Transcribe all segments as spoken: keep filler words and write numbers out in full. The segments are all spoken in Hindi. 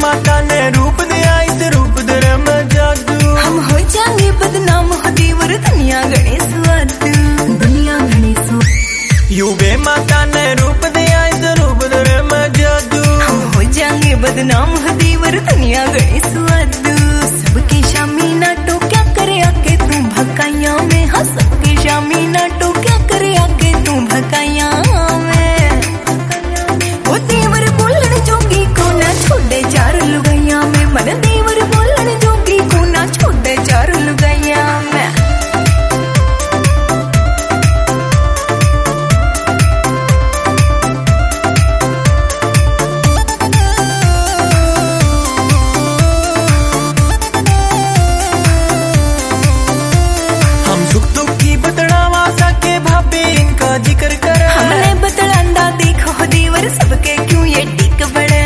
माता ने रूप दिया इस रूप दर में जादू। हम हो जाएंगे बदनाम हो देवर दुनिया गणे स्वाद दुनिया गणे स्वाद। युवे माता ने रूप दिया इस रूप दर में जादू। हम हो जाएंगे बदनाम हो देवर दुनिया गणे स्वाद। सबके शामी नाटो क्या करे आके तू भकाइया में। हाँ सबके शामी नाटो क्या करे आके तू भकाइया में। वो देवर बोलन जोगी को ना छोड़े चार लुगाइया में। मन देवर बोलन जोगी को ना छोड़े चार लुगाइया में। जिक्र कर हमने बतलांदा देखो देवर सबके क्यों ये टिक बड़े।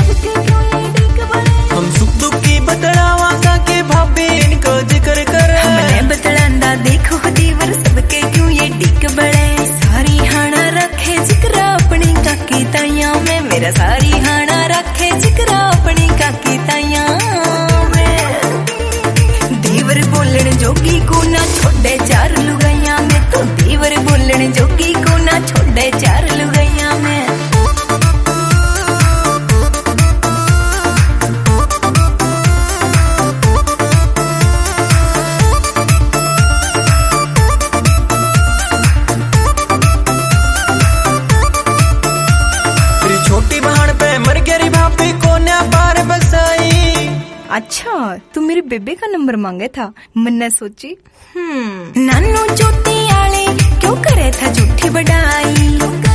हम सुख दुख की बतलावा के भाभी इनका जिक्र कर। हमने बतलांदा देखो देवर सबके क्यों ये टिक बड़े। सारी हाना रखे जिक्र अपनी काकी ताइया में। मेरा सारी हाना रखे जिक्र अपनी काकी ताइया में। देवर बोलन जोगी को ना छोड़े चार लुगाइया में। तो देवर बोलन जोगी को ना छोड़े चार लुगाइया में। तेरी छोटी बहन पे मर गई भाभी को ना पार बसाई। अच्छा तू मेरे बेबे का नंबर मांगे था। मैंने सोची हम्म नानू चोटी आले क्यों करे था झूठी बढ़ाई।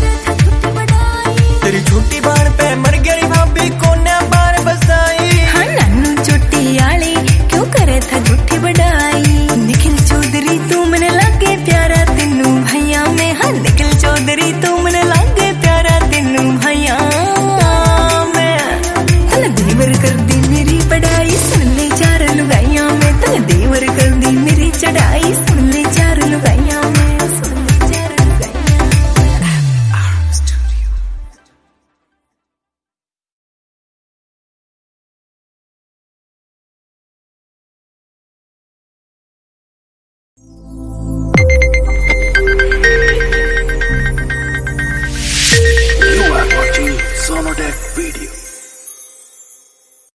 तेरी छोटी बहन पे मर गई भाभी को ना पार बसाई। हाँ नानू चोटी आले क्यों करे था झूठी बढ़ाई। निखिल चौधरी तू मन लागे प्यारा तेनू भैया में। हाँ निखिल चौधरी तू मन लागे प्यारा तेनू भैया में। तन देवर कर दी मेरी पढ़ाई सुन ले चार लुगाइया में। तन देवर कर दी मेरी चढ़ाई सुन ले चार लुगाइया में। सुन ले चार लुगाइया You are watching Sonotech Video.